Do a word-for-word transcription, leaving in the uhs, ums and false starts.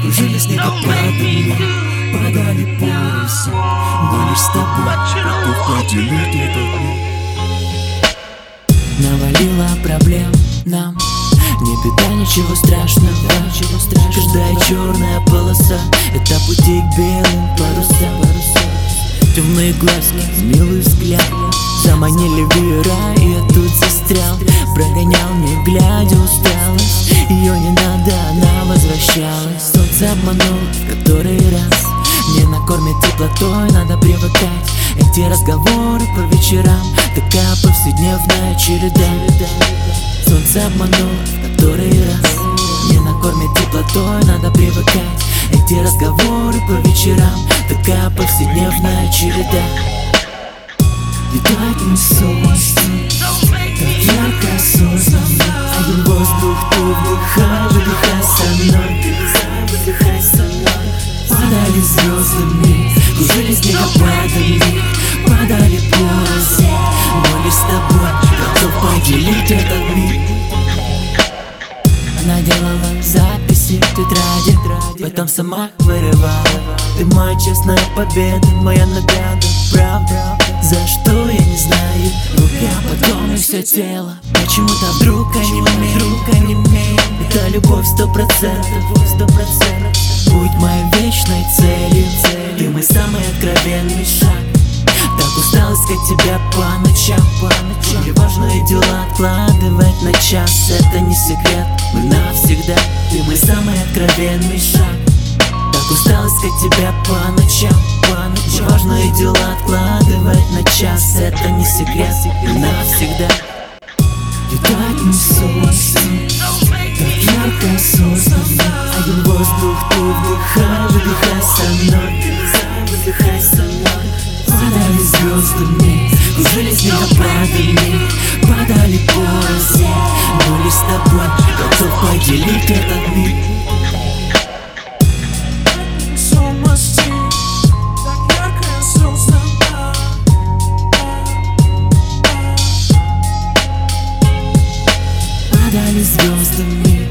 кружили снегопадами, падали поросы, но лишь с тобой готов поделить этот мир. Навалила проблем нам, не беда, ничего страшного, ничего страшного. Каждая черная полоса — это пути к белым парусам. Темные глазки, милый взгляд заманили веера, и я тут застрял. Прогонял, не глядя, усталость. Ее не надо, она возвращалась. Солнце обманул в который раз. Мне накормит теплотой, надо привыкать. Эти разговоры по вечерам, такая повседневная череда. Солнце обманул в который раз. Мне накормит теплотой, надо привыкать. Эти разговоры по вечерам, такая повседневная череда. Летать несусь, так ярко осознанно. Один воздух ты вдыхай, выдыхай со мной, выдыхай со мной. Падали звездами, кружили снегопадами, падали поросы, но лишь с тобой готов поделить этот мир. Она делала записи в тетради, потом сама вырывала. Ты моя честная победа, моя награда, правда. За что я не знаю, руки, а потом и все тело. Почему-то вдруг онемеет, вдруг онемеет. Это любовь сто процентов, сто процентов. Будь моей вечной целью, ты мой самый откровенный шаг. Так устал искать тебя по ночам, по ночам. Мне важные дела откладывать на час, это не секрет, мы навсегда. Ты мой самый откровенный шаг. Так устал искать тебя по ночам, по ночам. Важные дела откладывать на час, это не секрет, мы навсегда. Летать несусь, так ярко осознанно. Один воздух ты вдыхай, выдыхай со мной, выдыхай со мной. Падали звездами, кружили снегопадами, падали поросы, но лишь с тобой готов поделить этот мир. Падали звездами,